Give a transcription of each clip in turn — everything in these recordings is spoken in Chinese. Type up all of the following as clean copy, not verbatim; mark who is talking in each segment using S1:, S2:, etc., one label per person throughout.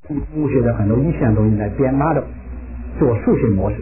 S1: 物学的很多医学的东西来编码的，做数学模式，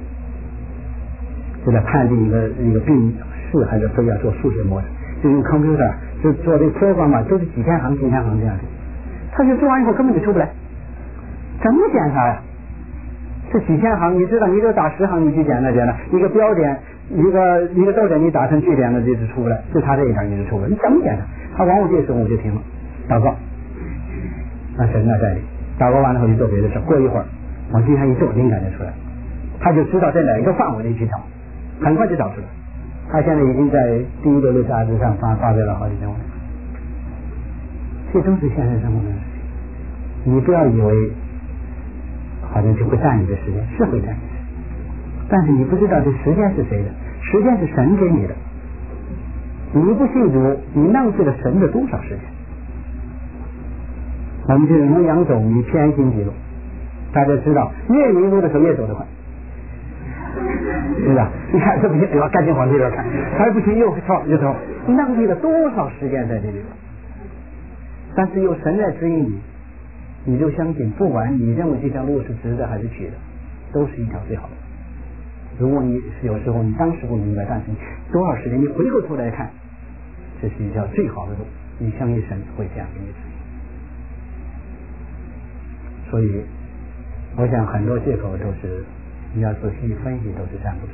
S1: 就在判定一个病是还是非要做数学模式，就用 computer 就做这个 program 嘛，都是几千行这样的，他就做完以后根本就出不来，怎么检查呀？这几千行，你知道，你就打10行你去检查，一个标点，一个逗点，你打成句点了就是出不来，就差这一点你就出不来，你怎么检查？他往我这时候我就停了，祷告，那神在里，祷告完了后就做别的事，过一会儿往地上一坐，灵感就出来，他就知道在哪一个范围内去找，很快就找出来。他现在已经在第一流的杂志上发表了好几篇文章，这都是现实生活中的事情。你不要以为好像就会占你的时间，是会占你的时间，但是你不知道这时间是谁的，时间是神给你的。你不信主，你浪费了神的多少时间？我们就是牧羊走迷，偏行己路。大家知道，越迷路的时候越走得快，是吧？你看这不行，要赶紧往这边看，还不行又跳，你浪费了多少时间在这里边？但是有神在指引你，你就相信，不管你认为这条路是直的还是曲的，都是一条最好的。如果你有时候你当时不明白，但是多少时间你回过头来看，这是一条最好的路，你相信神会这样给你指引。所以我想很多借口都是你要仔细分析都是站不住。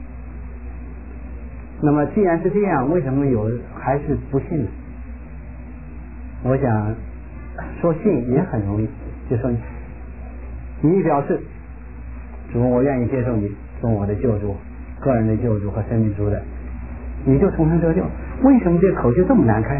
S1: 那么既然是这样，为什么还是不信呢？我想说信也很容易，就说你表示主，我愿意接受你做我的救主，个人的救主和生命主宰，你就重生得救。为什么这口就这么难开？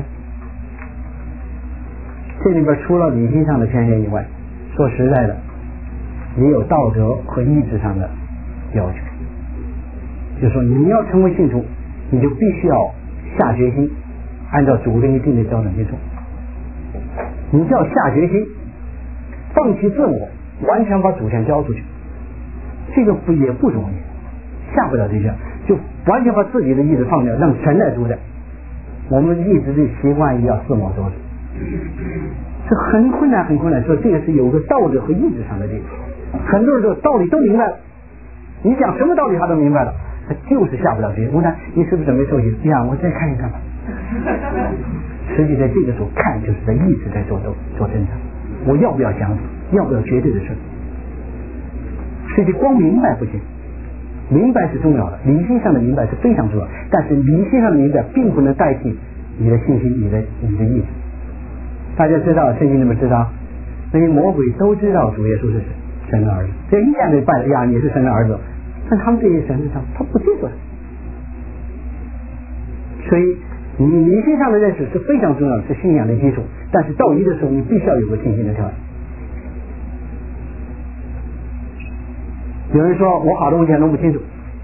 S1: 这里边除了理性上的偏见以外，说实在的，也有道德和意志上的要求。就是说你要成为信徒，你就必须要下决心按照主给你定的标准去做。你就要下决心放弃自我，完全把主权交出去，这个也不容易，下不了这下，就完全把自己的意志放掉，让神来主宰。我们一直的习惯要自我做主，这很困难很困难。说这个是有个道德和意志上的这个，很多人说道理都明白了，你讲什么道理他都明白了，他就是下不了决心。我看你是不是准备受洗？呀，我再看一看吧。实际在这个时候看，就是在一直在做挣扎。我要不要想死？要不要绝对的事？实际光明白不行，明白是重要的，理性上的明白是非常重要，但是理性上的明白并不能代替你的信心，你的意志。大家知道圣经里面知道，那些魔鬼都知道主耶稣是神的儿子，这一样的拜呀，你是神的儿子，但他们这些神上他不接受。所以你理性上的认识是非常重要的，是信仰的基础，但是到一的时候你必须要有个信心的条件。有人说我好多问题弄不清楚，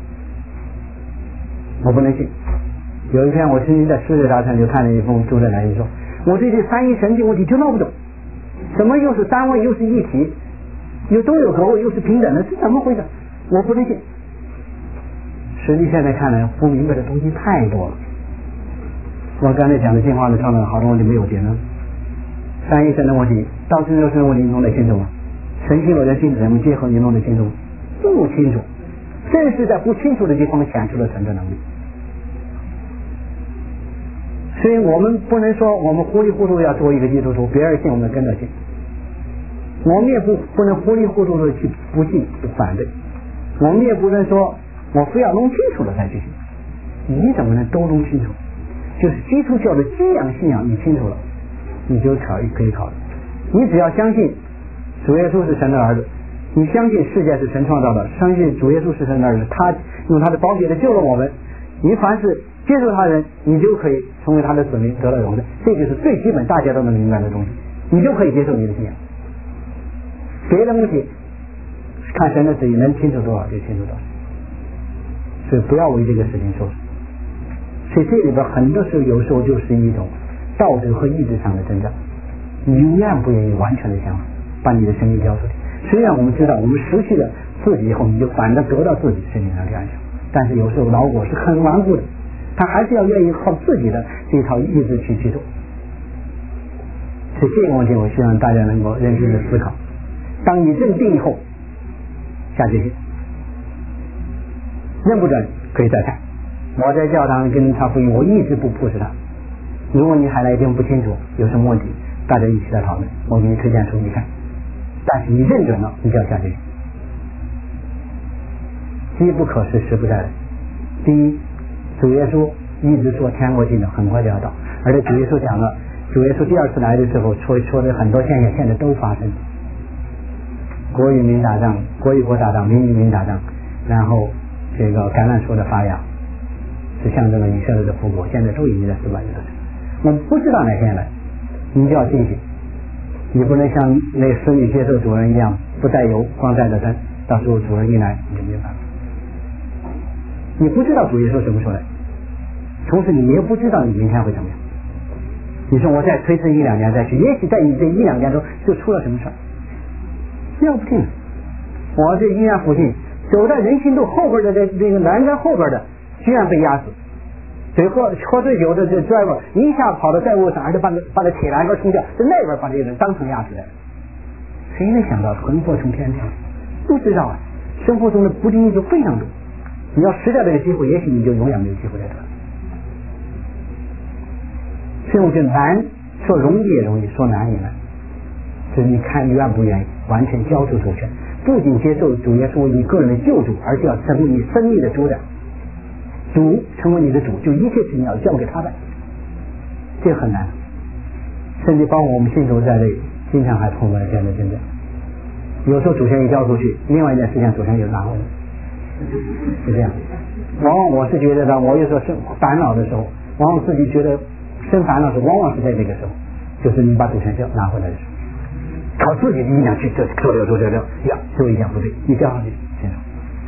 S1: 我不能信。有一天我曾经在世界大餐就看了一封读者来信说，我对这三一神经问题就闹不懂，什么又是单位又是一体，又都有合位又是平等的，是怎么回事？我不能信。实际现在看来不明白的东西太多了。我刚才讲的进化的上面好多问题没有解呢。三一神的问题到真正神的问题你弄得清楚吗？神性和人性怎么结合你弄得清楚吗？不清楚，正是在不清楚的地方显出了神的能力。所以我们不能说我们糊里糊涂要做一个基督徒，别人信我们跟着信，我们也不能糊里糊涂的去不信不反对，我们也不能说我非要弄清楚了才去信。你怎么能都弄清楚？就是基督教的基养信仰你清楚了，你就可以考虑。你只要相信主耶稣是神的儿子，你相信世界是神创造的，相信主耶稣是神的儿子，他用他的宝血的救了我们，你凡是接受他人，你就可以成为他的子民，得到荣耀。这就是最基本大家都能明白的东西，你就可以接受你的信仰。别的东西看神的旨意，能清楚多少就清楚多少，所以不要为这个事情受损。所以这里边很多时候有时候就是一种道德和意志上的挣扎，你愿不愿意完全的想法把你的生命交出去。虽然我们知道我们失去了自己以后，你就反正得到自己生命上的安全，但是有时候老我是很顽固的，他还是要愿意靠自己的这套意志去做。所以这个问题我希望大家能够认真的思考， 当你认定以后，下决心，认不准可以再看。我在教堂跟他福音，我一直不push他。如果你还来听不清楚，有什么问题，大家一起来讨论，我给你推荐书你看。但是你认准了，你就要下决心。机不可失，时不再来。第一，主耶稣一直说天国近了，很快就要到，而且主耶稣讲了，主耶稣第二次来的时候说的很多现象现在都发生，国与民打仗，国与国打仗，民与民打仗，然后这个橄榄树的发芽是象征了以色列的复国，现在都已经在失败了。我们不知道哪天来，你就要警醒，你不能像那使女接受主人一样不带油光带着灯，到时候主人一来你就没办法。你不知道主耶稣什么时候来，同时你也不知道你明天会怎么样。你说我再推迟1-2年再去，也许在你这1-2年中就出了什么事儿，要不定。我这医院附近走在人行道后边的这个栏杆后边的，居然被压死。喝醉酒的这 driver 一下跑到债务上，而且把那铁栏杆冲掉，在那边把这个人当场压死来。谁能想到横祸从天降？不知道啊，生活中的不定因素非常多。你要失掉这个机会，也许你就永远没有机会再得。所以我觉得难，说容易也容易，说难也难。就是你看你愿不愿意完全交出主权，不仅接受主耶稣为你个人的救主，而且要成为你生命的主宰。主成为你的主，就一切事情要交给他的，这很难。甚至包括我们信徒在内，经常还碰到这样的真正。有时候主权一交出去，另外一件事情主权就拿回来，是这样。往往我是觉得呢，我有时候生烦恼的时候，往往自己觉得生烦恼的时候，往往是在这个时候，就是你把主权就拿回来的时候，靠自己的力量去做呀，做一件不对，你交上去先生。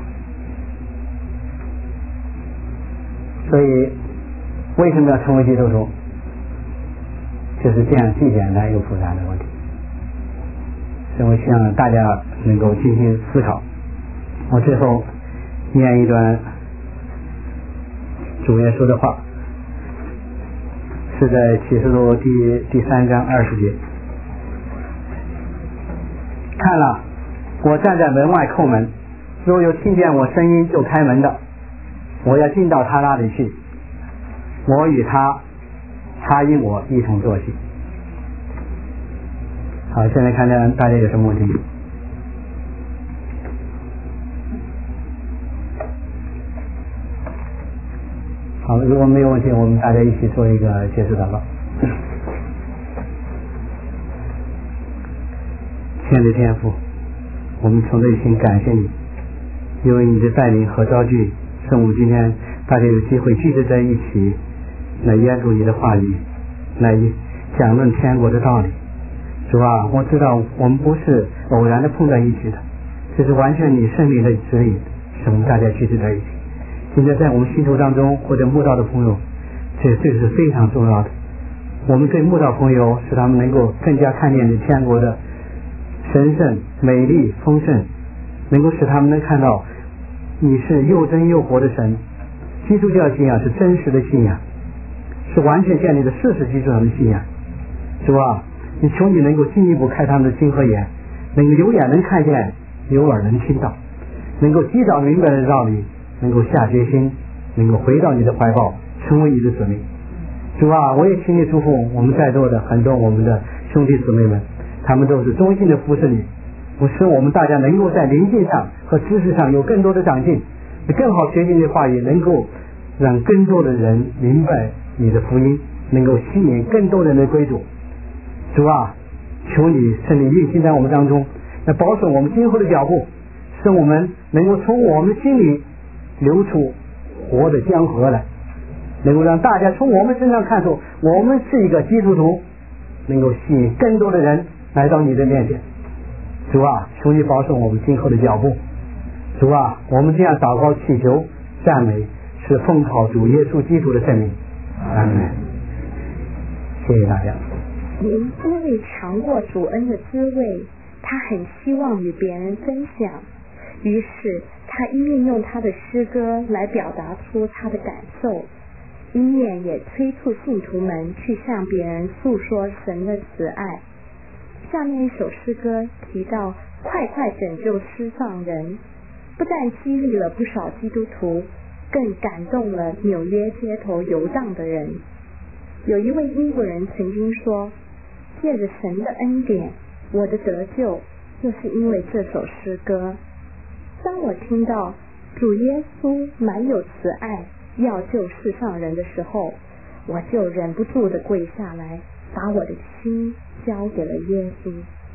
S1: 所以为什么要成为基督徒，就是这样既简单又复杂的问题。所以我希望大家能够进行思考。我最后念一段主耶稣的话，是在启示录第3章20节。看了，我站在门外叩门，若有听见我声音就开门的，我要进到他那里去，我与他，他与我一同坐席。好，现在看看大家有什么问题。好，如果没有问题，我们大家一起做一个结束祷告。亲爱的天父，我们从内心感谢你，因为你的带领和召聚，使我们今天大家有机会聚集在一起，来研读你的话语，来讲论天国的道理。主啊，我知道我们不是偶然的碰在一起的，这是完全你圣灵的指引，使我们大家聚集在一起。今天在我们信徒当中或者慕道的朋友，这是非常重要的。我们对慕道朋友，使他们能够更加看见你天国的神圣、美丽、丰盛，能够使他们能看到你是又真又活的神。基督教信仰是真实的信仰，是完全建立在事实基础上的信仰。主啊，你求你能够进一步开他们的心和眼，能够有眼能看见，有耳能听到，能够及早明白的道理，能够下决心，能够回到你的怀抱，成为你的子民。主啊，我也请你祝福我们在座的很多我们的兄弟姊妹们，他们都是忠心的服侍你，使我们大家能够在灵性上和知识上有更多的长进，更好学习你的话语，能够让更多的人明白你的福音，能够吸引更多人的归主。主啊，求你圣灵运行在我们当中，来保守我们今后的脚步，使我们能够从我们心里流出活的江河来，能够让大家从我们身上看出我们是一个基督徒，能够吸引更多的人来到你的面前。主啊，求你保守我们今后的脚步。主啊，我们这样祷告祈求赞美，是奉靠主耶稣基督的圣名。阿门。谢谢大家。
S2: 因为尝过主恩的滋味，他很希望与别人分享，于是他一面用他的诗歌来表达出他的感受，一面也催促信徒们去向别人诉说神的慈爱。下面一首诗歌提到快快拯救失丧人，不但激励了不少基督徒，更感动了纽约街头游荡的人。有一位英国人曾经说，借着神的恩典，我的得救就是因为这首诗歌。当我听到主耶稣满有慈爱要救世上人的时候，我就忍不住地跪下来，把我的心交给了耶稣。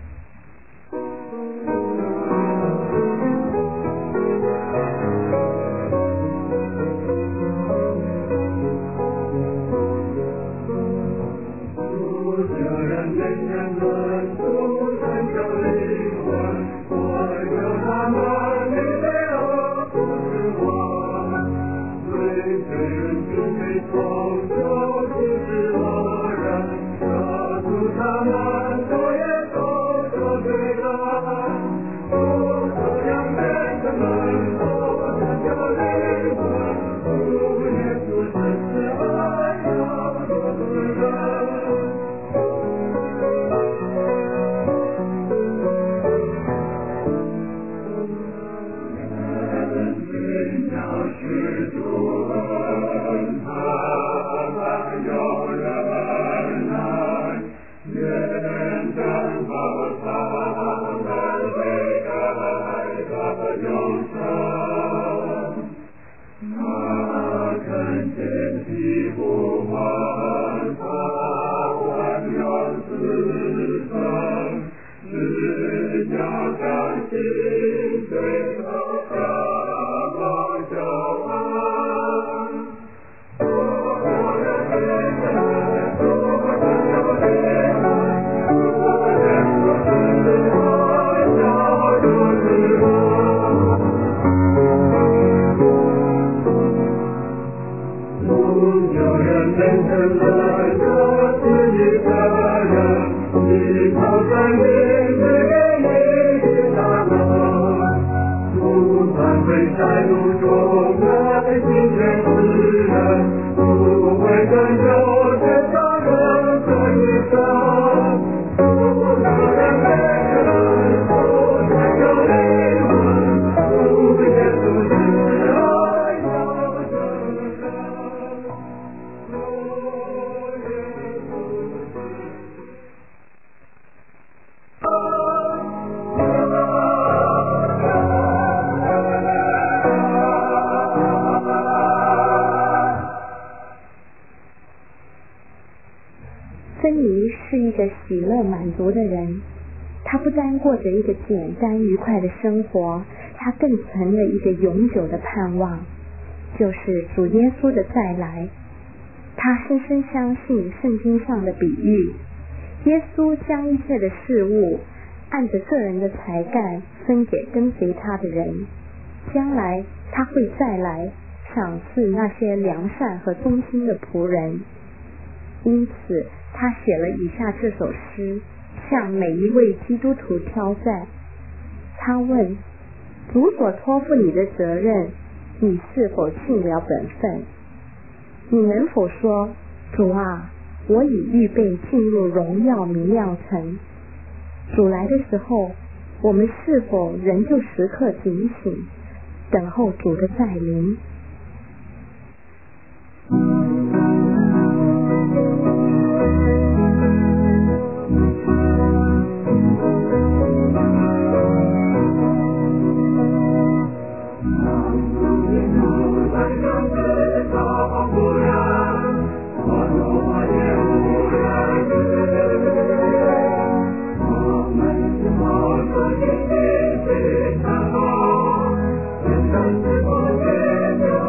S2: 芬妮是一个喜乐满足的人，她不单过着一个简单愉快的生活，她更存了一个永久的盼望，就是主耶稣的再来。她深深相信圣经上的比喻，耶稣将一切的事物按着个人的才干分给跟随他的人，将来他会再来赏赐那些良善和忠心的仆人。因此他写了以下这首诗，向每一位基督徒挑战。他问：主所托付你的责任，你是否尽了本分？你能否说：主啊，我已预备进入荣耀明亮城？主来的时候，我们是否仍旧时刻警醒，等候主的再临？
S3: 我们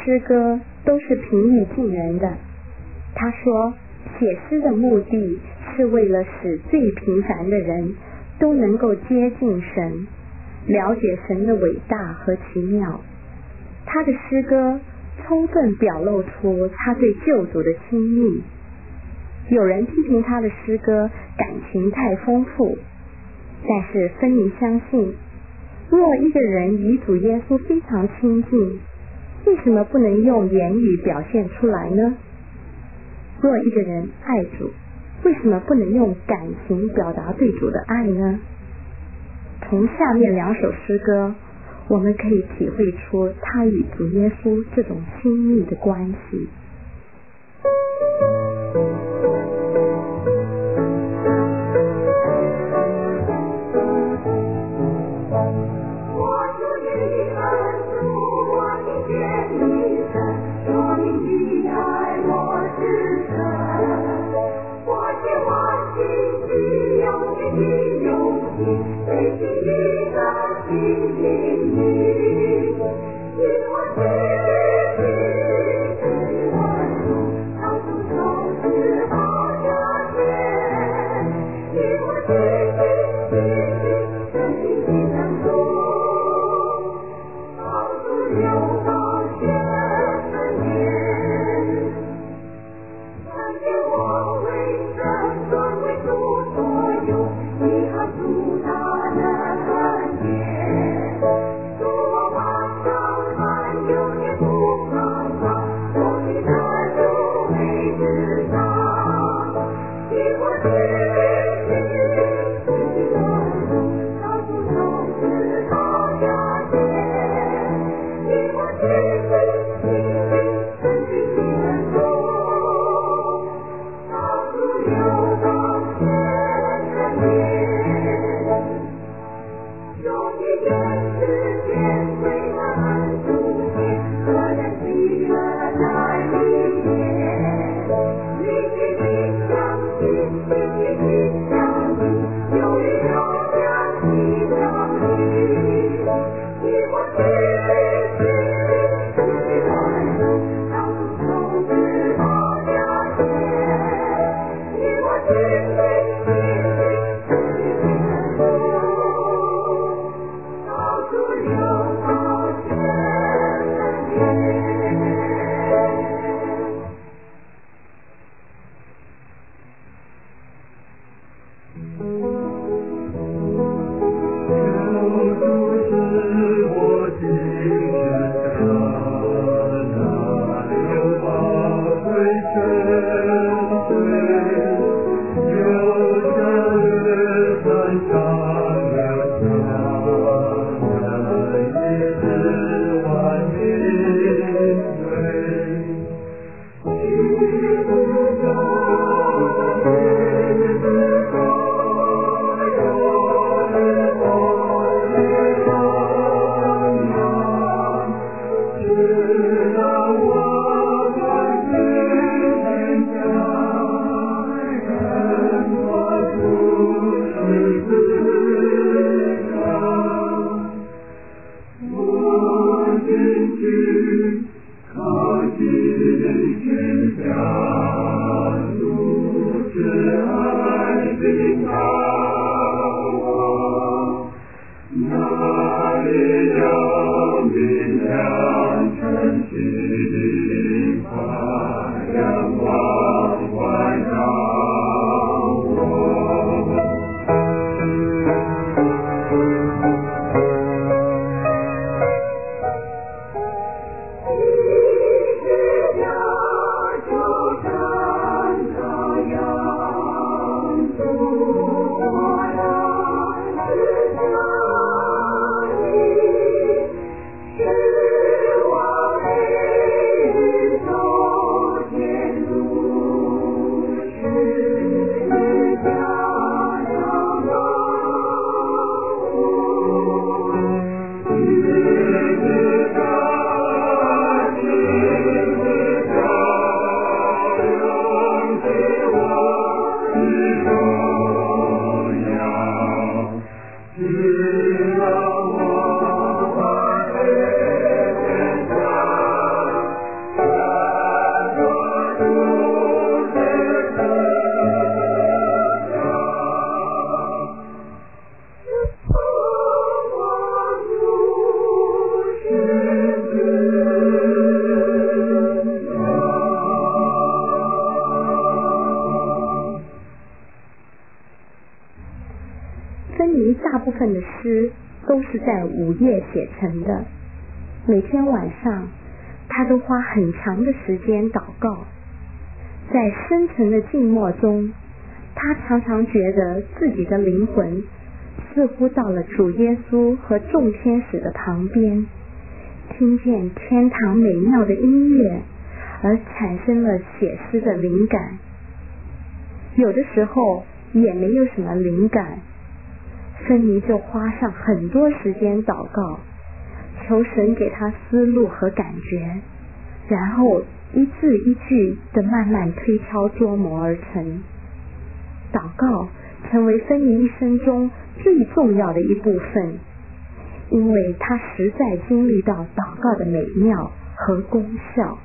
S2: 诗歌都是平易近人的。他说，写诗的目的是为了使最平凡的人都能够接近神，了解神的伟大和奇妙。他的诗歌充分表露出他对救主的亲密。有人批评他的诗歌感情太丰富，但是分明相信，若一个人与主耶稣非常亲近，为什么不能用言语表现出来呢？若一个人爱主，为什么不能用感情表达对主的爱呢？从下面2首诗歌，我们可以体会出他与主耶稣这种亲密的关系。
S3: 主
S2: 尼大部分的诗都是在午夜写成的，每天晚上他都花很长的时间祷告。在深沉的静默中，他常常觉得自己的灵魂似乎到了主耶稣和众天使的旁边，听见天堂美妙的音乐，而产生了写诗的灵感。有的时候也没有什么灵感，芬妮就花上很多时间祷告，求神给他思路和感觉，然后一字一句的慢慢推敲琢磨而成。祷告成为芬妮一生中最重要的一部分，因为他实在经历到祷告的美妙和功效。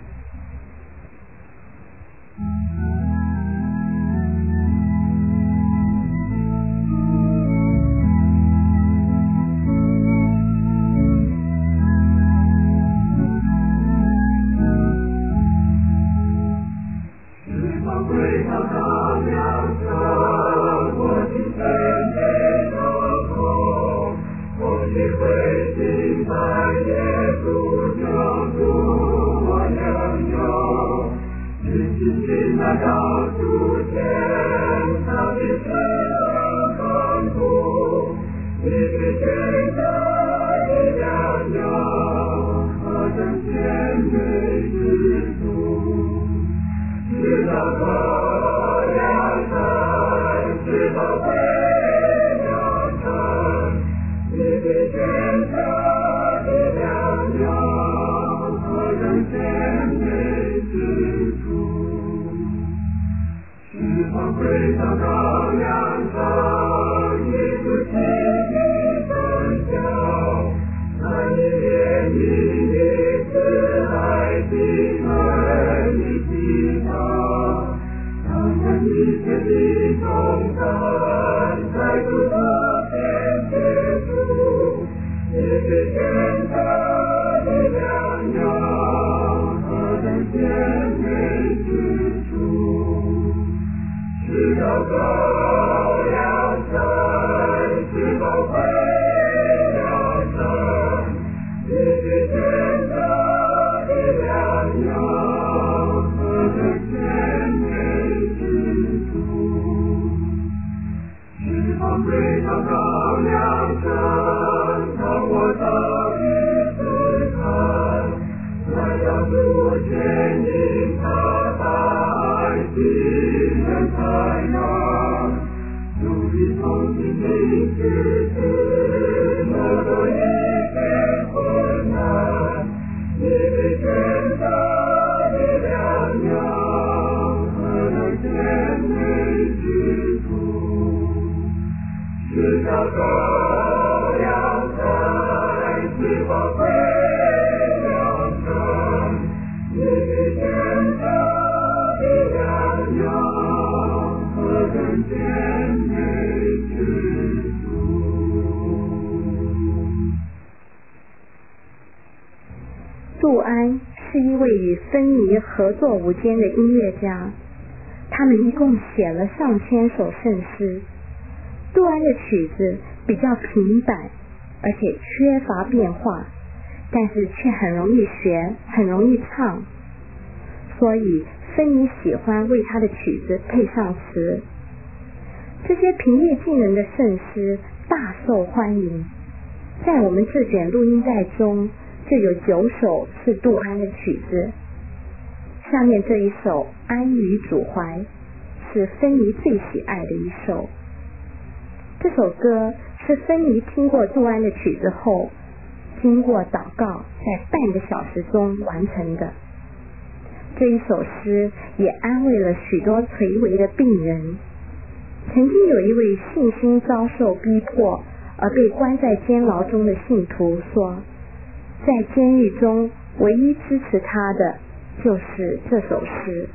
S2: 杜安是一位与芬妮合作无间的音乐家，他们一共写了上千首圣诗。杜安的曲子比较平板，而且缺乏变化，但是却很容易学，很容易唱，所以芬妮喜欢为他的曲子配上词。这些平易近人的圣诗大受欢迎，在我们这卷录音带中就有9首是杜安的曲子。下面这一首《安于主怀》是芬妮最喜爱的一首。这首歌是芬妮听过杜安的曲子后，经过祷告在半个小时中完成的。这一首诗也安慰了许多垂危的病人。曾经有一位信心遭受逼迫而被关在监牢中的信徒说，在监狱中唯一支持他的就是这首诗。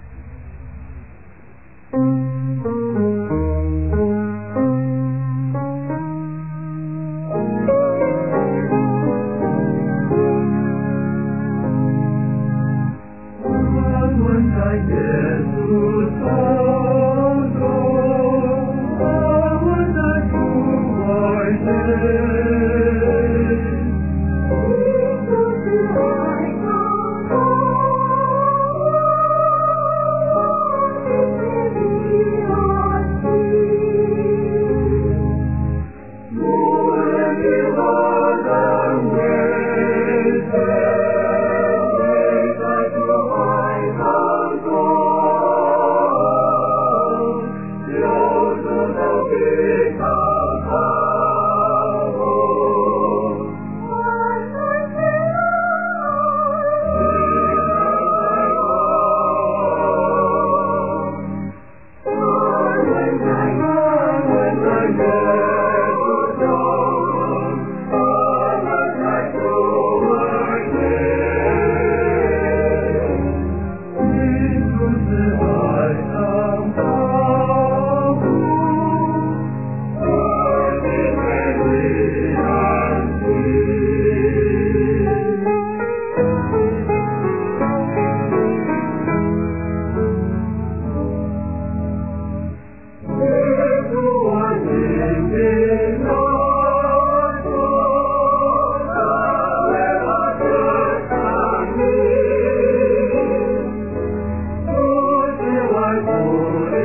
S3: 我们在主怀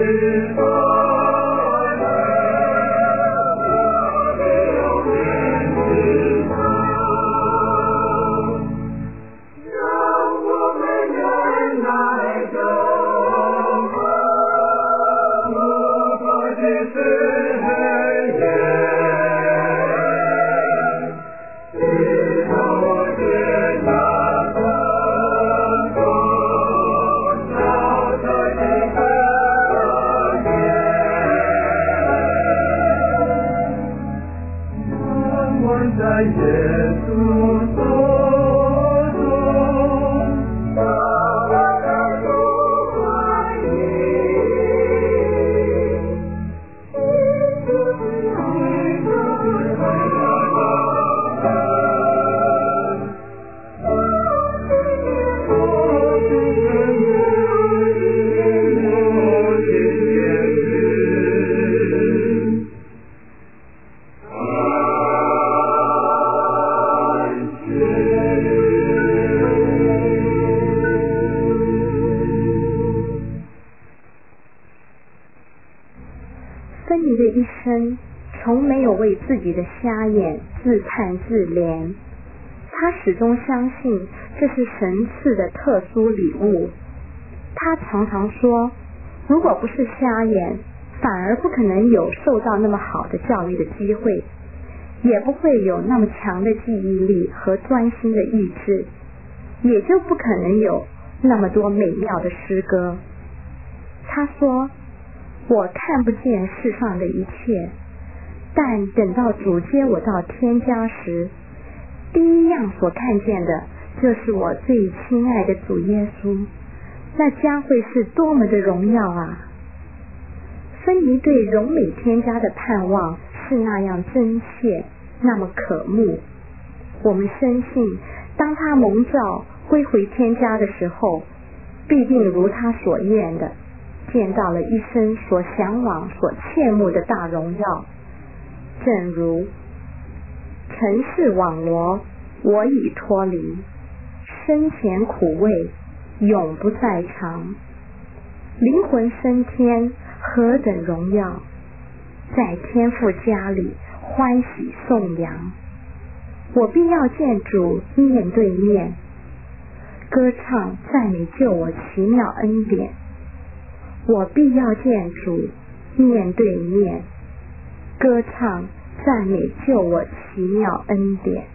S2: 芬妮的一生从没有为自己的瞎眼自叹自怜，他始终相信这是神赐的特殊礼物。他常常说，如果不是瞎眼，反而不可能有受到那么好的教育的机会，也不会有那么强的记忆力和专心的意志，也就不可能有那么多美妙的诗歌。他说，我看不见世上的一切，但等到主接我到天家时，第一样所看见的就是我最亲爱的主耶稣，那将会是多么的荣耀啊！芬妮对荣美天家的盼望是那样真切，那么渴慕。我们深信，当他蒙召归回天家的时候，必定如他所愿的，见到了一生所向往、所切慕的大荣耀。正如尘世网罗，我已脱离，生前苦味，永不再尝。灵魂升天，何等荣耀！在天父家里欢喜颂扬。我必要见主面对面，歌唱赞美救我奇妙恩典。我必要见主面对面，歌唱赞美救我奇妙恩典。